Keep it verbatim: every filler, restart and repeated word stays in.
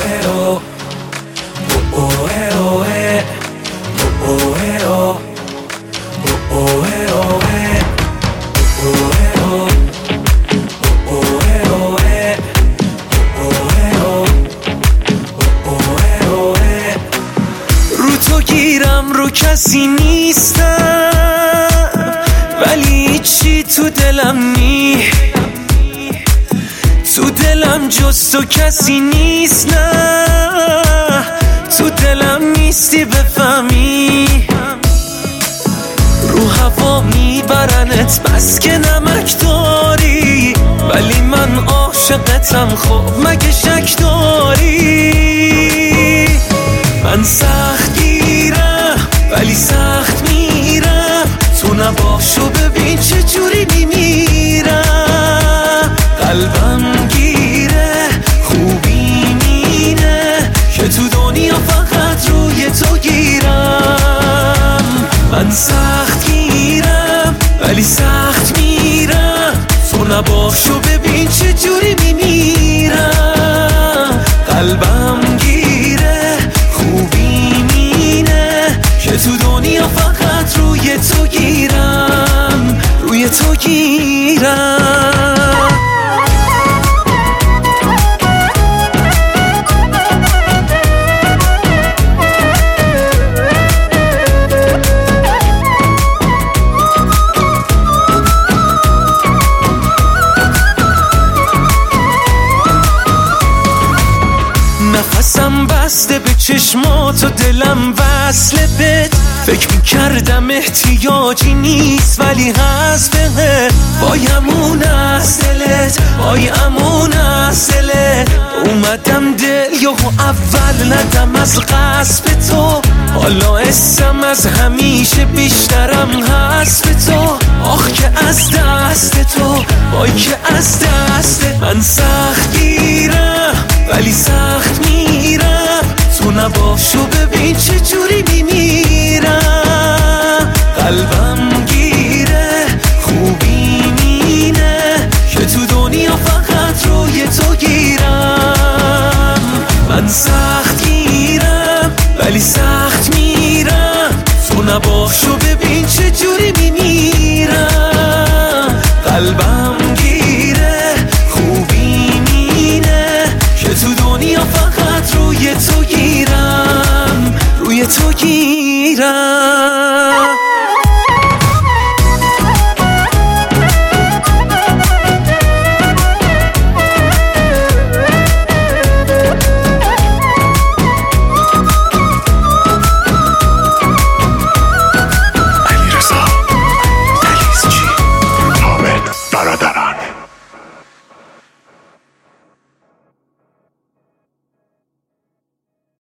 رو تو گیرم رو کسی نیستم، ولی چی تو دلم نی، تو دلم جز تو کسی نیست، نه تو دلم نیستی بفهمی. رو هوا میبرنت بس که نمک داری، ولی من عاشقتم، خب مگه شک داری؟ من سخت گیرم ولی سخت میرم، تو نباشو ببین چه جوری میمیرم. قلبم گیره خوبی مینه که تو دنیا فقط روی تو گیرم. من سخت گیرم ولی سخت میرم، تو نباشو ببین چه جوری میمیرم. قلبم گیره خوبی مینه که تو دنیا فقط روی تو گیرم، روی تو گیرم. نفسم بسته به چشمات و دلم وصله بهت، فکر میکردم احتیاجی نیست ولی هست بهت. بایم از دلت، بایم از دلت، اومدم دل یهو اول ندم از قصب تو، حالا اسم از همیشه بیشترم هست به تو. آخ که از دست تو، وای که از دست من سخت گیرم ولی سخت میرم، تو نباشو ببین چه جوری میمیرم. قلبم گیره خوبی مینه که تو دنیا فقط روی تو گیرم. من سخت گیرم ولی سخت